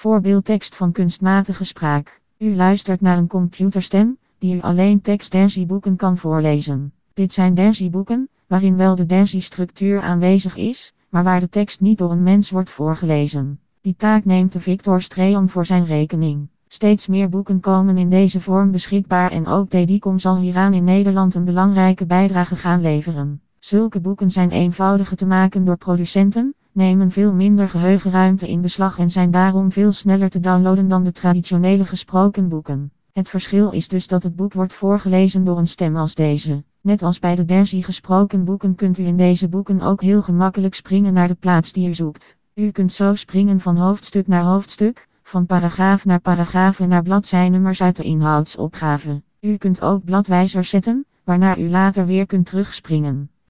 Voorbeeldtekst van kunstmatige spraak. U luistert naar een computerstem, die u alleen tekst-derzieboeken kan voorlezen. Dit zijn derzieboeken, waarin wel de derzi-structuur aanwezig is, maar waar de tekst niet door een mens wordt voorgelezen. Die taak neemt de Victor Stream voor zijn rekening. Steeds meer boeken komen in deze vorm beschikbaar en ook Dedicom zal hieraan in Nederland een belangrijke bijdrage gaan leveren. Zulke boeken zijn eenvoudiger te maken door producenten, nemen veel minder geheugenruimte in beslag en zijn daarom veel sneller te downloaden dan de traditionele gesproken boeken. Het verschil is dus dat het boek wordt voorgelezen door een stem als deze. Net als bij de derzi gesproken boeken kunt u in deze boeken ook heel gemakkelijk springen naar de plaats die u zoekt. U kunt zo springen van hoofdstuk naar hoofdstuk, van paragraaf naar paragraaf en naar bladzijnummers uit de inhoudsopgave. U kunt ook bladwijzers zetten, waarnaar u later weer kunt terugspringen.